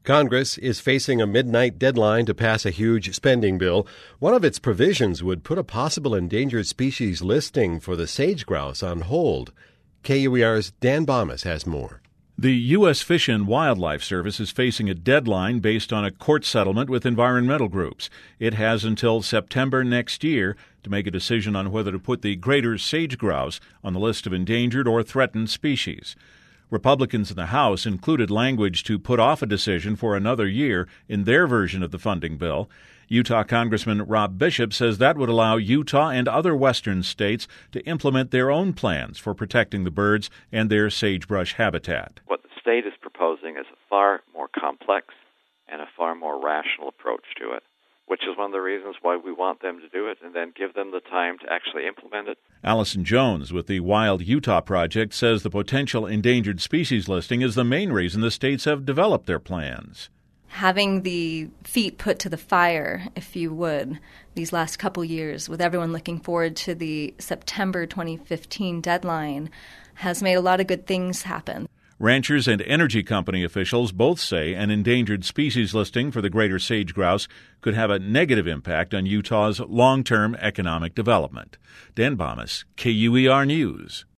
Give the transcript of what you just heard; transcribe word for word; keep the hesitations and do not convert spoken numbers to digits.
Congress is facing a midnight deadline to pass a huge spending bill. One of its provisions would put a possible endangered species listing for the sage grouse on hold. K U E R's Dan Bomas has more. The U S Fish and Wildlife Service is facing a deadline based on a court settlement with environmental groups. It has until September next year to make a decision on whether to put the greater sage grouse on the list of endangered or threatened species. Republicans in the House included language to put off a decision for another year in their version of the funding bill. Utah Congressman Rob Bishop says that would allow Utah and other western states to implement their own plans for protecting the birds and their sagebrush habitat. What the state is proposing is a far more complex and a far more rational approach to it, which is one of the reasons why we want them to do it and then give them the time to actually implement it. Allison Jones with the Wild Utah Project says the potential endangered species listing is the main reason the states have developed their plans. Having the feet put to the fire, if you would, these last couple years, with everyone looking forward to the September twenty fifteen deadline, has made a lot of good things happen. Ranchers and energy company officials both say an endangered species listing for the greater sage grouse could have a negative impact on Utah's long-term economic development. Dan Bomas, K U E R News.